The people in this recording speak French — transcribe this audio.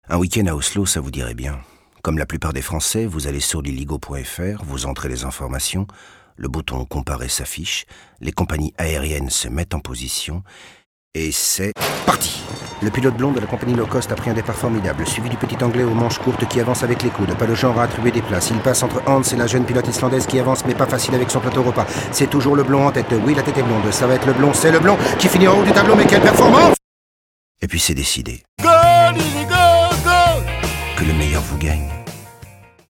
Un week-end à Oslo, ça vous dirait bien. Comme la plupart des Français, vous allez sur liligo.fr, vous entrez les informations, le bouton « Comparer » s'affiche, les compagnies aériennes se mettent en position, et c'est parti. Le pilote blond de la compagnie low cost a pris un départ formidable, suivi du petit anglais aux manches courtes qui avance avec les coudes, pas le genre à attribuer des places. Il passe entre Hans et la jeune pilote islandaise qui avance, mais pas facile avec son plateau repas. C'est toujours le blond en tête. Oui, la tête est blonde, ça va être le blond, c'est le blond qui finit en haut du tableau, mais quelle performance! Et puis c'est décidé. Go, Lily, go, go! Que le meilleur vous gagne.